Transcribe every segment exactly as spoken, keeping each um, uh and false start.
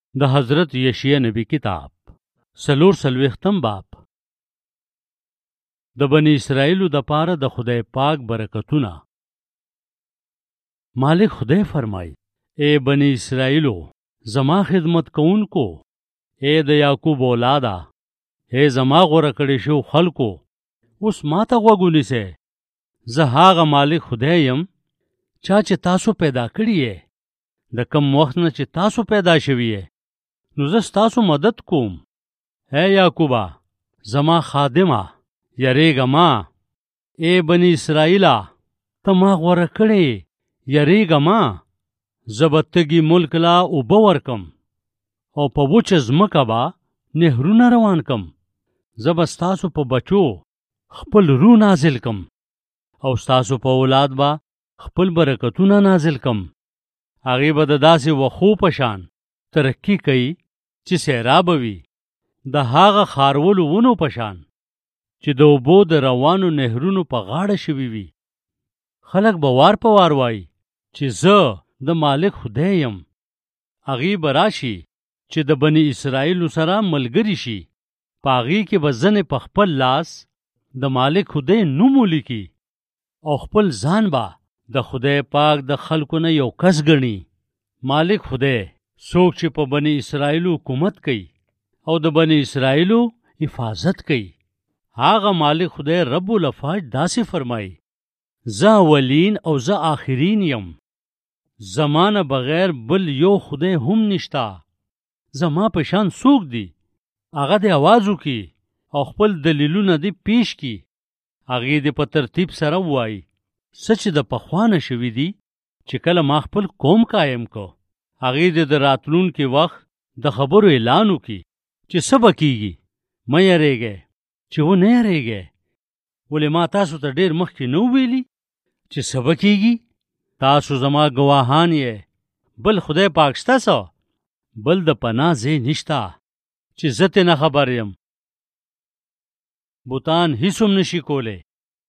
د حضرت یشیع نبی کتاب سلور سلویختم باب. د بنی اسرائیلو د پاره د خدای پاک برکتونه. مالک خدای فرمای: اے بنی اسرائیلو، زما خدمت کوونکو، اے د یعقوب اولادا، اے زما غوره کړي شو خلکو، اوس ما ته غوږ ونیسئ. زه هغه مالک خدای یم چا چې تاسو پیدا کړي یې. د کم وخت نه چې تاسو پیدا شوي یې، نو زه ستاسو مدد کوم. اے یعقوبه، زما خادمه، یریږه ما. اے بنی اسرائیله، ته ما غوره کړې، یریږه ما. زه به تږي ملک لا اوبه ورکم، او په وچه ځمکه به نهرونه روان کم. زه به ستاسو په بچو خپل روح نازل کم، او ستاسو په اولاد به خپل برکتونه نازل کم. هغې به د داسې وښو په شان ترقي کوي چې سیرابه وي، د هغه خارولو ونو په شان چې د اوبو د روانو نهرونو په غاړه شوي وي. خلک به وار په وار وایي چې زه د مالک خدای یم. هغې به راشي چې د بني اسرائیلو سره ملګري شي، په هغې کې به ځنې په خپل لاس د مالک خدای نوم ولیکي، او خپل ځان به د خدای پاک د خلکو نه یو کس ګڼي. مالک خدای څوک چې په بني اسرائیلو حکومت کوي او د بني اسرائیلو حفاظت کوي. هغه مالک خدای رب الافواج داسې فرمایي: زه اولین او زه آخرین یم. زمانه بغیر بل یو خدای هم نشتا. زما په شان څوک دی؟ هغه دې آواز وکړي او خپل دلیلونه دې پیش کړي. هغې دې په ترتیب سره ووایي څه چې د پخوا نه شوي دي، چې کله ما خپل قوم قایم کو. هغې دې د راتلونکي وخت د خبرو اعلان وکړي چې څه به کېږي. مه یریږئ چې و نه یریږئ. ولې ما تاسو ته ډېر مخکې نه ویلي چې څه به کېږي؟ تاسو زما ګواهان یې. بل خدای پاک شته څه؟ بل د پناه ځای نشته چې زه ترې نه خبر یم. بوتان هیڅ هم نشي کولی.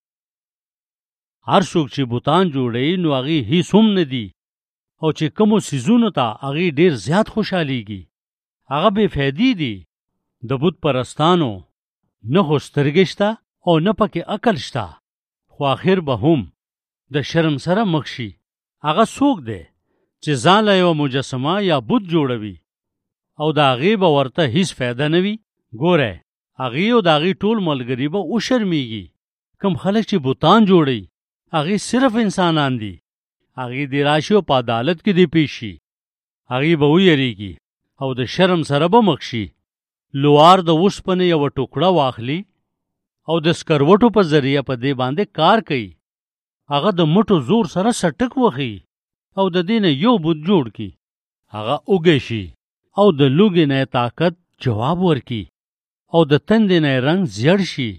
هر څوک چې بوتان جوړوي نو هغې هیڅ هم نه دي، او چې کومو څیزونو ته هغې ډېر زیات خوشحالیږي هغه بې فایدې دي. د بت پرستانو نه خو سترګې شته او نه پکې عقل شته، خو آخر به هم د شرم سره مخ شي. هغه څوک دی چې ځان له یوه مجسمه یا بت جوړوي او د هغې به ورته هیڅ فایده نه وي؟ ګوره، هغې او د هغې ټول ملګري به وشرمېږي. کوم خلک چې بوتان جوړوي هغې صرف انسانان دي. هغې دې راشي او په عدالت کې دې پیش شي. هغې به ویریږي او د شرم سره به مخ شي. لوار د اوسپنې یوه ټوکړه واخلي او د سکروټو په ذریعه په دې باندې کار کوي. هغه د مټو زور سره سټک وخي او د دې نه یو بت جوړ کړي. هغه اوږی شي او د لوږې نه طاقت جواب ورکي، او د تندې نه رنګ زیړ شي.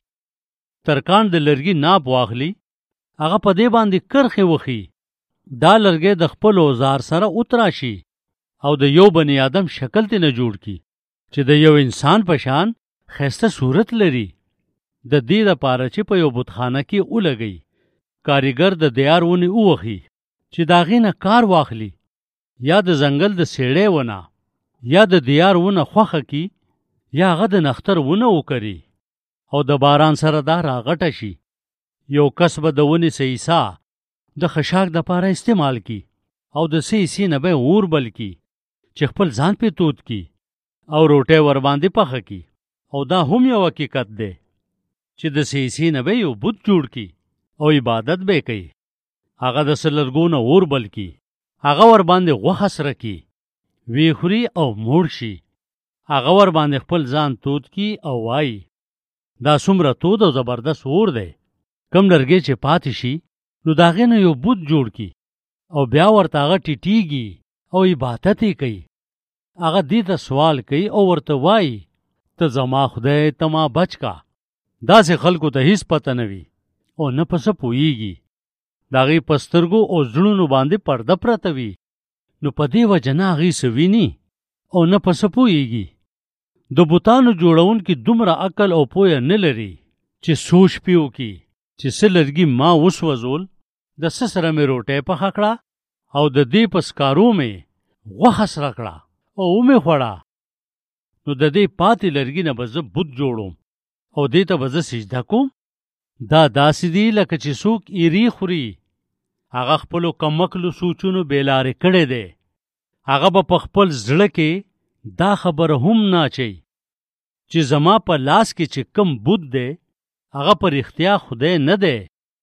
ترکان د لرګي ناپ واخلي، هغه په دې باندې کرښې وخي. دا لرګی د خپل اوزار سره اتراشي او د یو بني آدم شکل ته نه جوړ کی چې د یو انسان په شان ښایسته صورت لري. د دې لپاره چې په یو بتخانه کې ولګي. کاریګر د دیار ونې ووخي چې د هغې نه کار واخلي، یا د ځنګل د سیړۍ ونه یا د دیار ونه خوښه کي، یا هغه د نختر ونه وکري او د باران سره دا راغټه شي. یو کس به د ونې څه حصه د خشاک دپاره استعمال کی او د څه حصې نه به اور بل کی چې خپل ځان پې تود کی او روټۍ ورباندې پخه کی. او دا هم یو حقیقت دی چې د څه حصې نه به یو بت جوړ کی او عبادت به کوي. هغه د څه لرګو نه اور بل کی، هغه ورباندې غوښه سره کی، وی خوري او موړ شي. هغه ورباندې خپل ځان تود کی او وایي دا څومره تود او زبردست اور دی. کم لرګی چې پاتې شي نو د هغې نه یو بت جوړ کی او بیا ورته هغه ټیټیږي او عبادت یې کوي. هغه دې ته سوال کوي او ورته وایي ته زما خدای، ته ما بچ کا. داسې خلکو ته هیڅ پته نه وي او نه په څه پوهېږي. د هغې په سترګو او زړونو باندې پرده پرته وي، نو په دې وجه نه هغې څه ویني او نه په څه پوهېږي. د بوتانو جوړونکي دومره عقل او پوهه نه لري چې سوچ پې وکړي چې څه لرګي ما وسوځول، د څه سره مې روټۍ پخه کړه او د دې په سکارو مې غوښه سره کړه او ومې خوړه، نو د دې پاتې لرګي نه به زه بت جوړوم او دې ته به زه سجده کوم. دا داسې دي لکه چې څوک ایرې خوري. هغه خپلو کمکلو سوچونو بېلارې کړی دی. هغه به په خپل زړه کې دا خبره هم نه اچوي چې زما په لاس کې چې کم بت دی هغه په رښتیا خدای نه دی.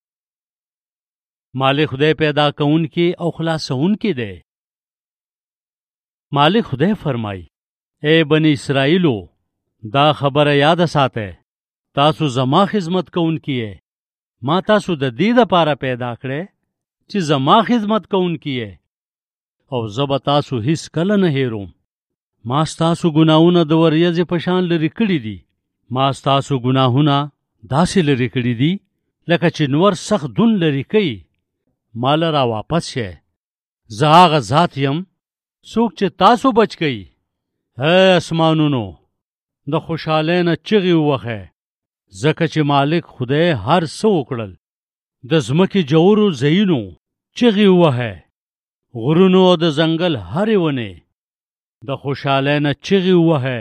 مالک خدای پیدا کوونکی او خلاصونکی دی. مالک خدای فرمای: اے بنی اسرائیلو، دا خبره یاد ساته، تاسو زما خدمت کوونکی یې. ما تاسو د دې دپاره پیدا کړی چې زما خدمت کوونکی یې، او زه به تاسو هیڅ کله نه هیروم. ما ستاسو ګناهونه د وریځې په شان لرې کړي دي. ما ستاسو ګناهونه داسې لرې کړي دي لکه چې نور سخت دون لرې کوي. مال را واپس شئ. زه هغه ذات یم څوک چې تاسو بچ کوي. اے اسمانونو، د خوشحالۍ نه چغې ووهئ، ځکه چې مالک خدای هر څه وکړل. د ځمکې جوړو ځایونو چغې ووهئ، غرونو او د ځنګل هرې ونې د خوشحالۍ نه چغې ووهئ.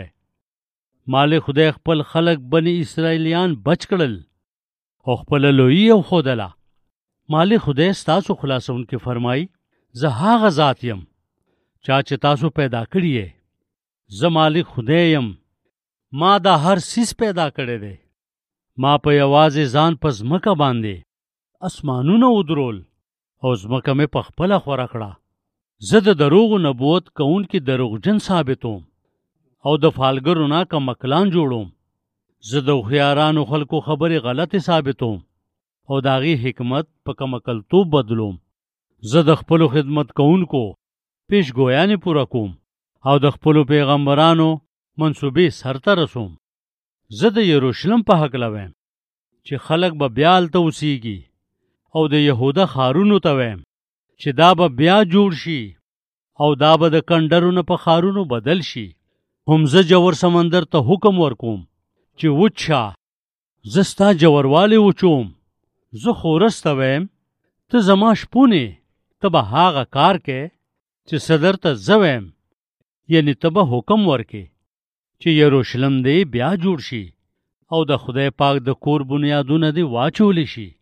مالک خدای خپل خلک بني اسرائیلیان بچ کړل او خپله لویي یې وښودله. مالک خدای ستاسو خلاصونکی فرمایي: زه هغه ذات یم چا چې تاسو پیدا کړي یې. زه مالک خدای یم. ما دا هر څیز پیدا کړی دی. ما په یوازې ځان په ځمکه باندې اسمانونه ودرول او ځمکه مې په خپله خوره کړه. زه د دروغو نبوت کوونکي دروغجن ثابتوم او د فالګرو نه کمکلان جوړوم. زه د هوښیارانو خلکو خبرې غلطې ثابتوم او د هغې حکمت په کمکلتوب بدلوم. زه د خپلو خدمت کوونکو پیشګویانې پوره کوم او د خپلو پیغمبرانو منصوبې سرته رسوم. زه د یروشلم په هکله ویم چې خلک به بیا هلته اوسیږي، او د یهوده ښارونو ته ویم چې دا به بیا جوړ شي او دا به د کنډرو نه په ښارونو بدل شي. هم زه جوور سمندر ته حکم ورکوم چې وچ شه، زه ستا جووروالی وچوم. زه خورس ته ویم ته زما شپونې، ته به هغه کار کې چې صدر ته زه ویم، یعنی ته به حکم ورکې چې یروشلم دی بیا جوړ شي او د خدای پاک د کور بنیادونه دی واچولی شي.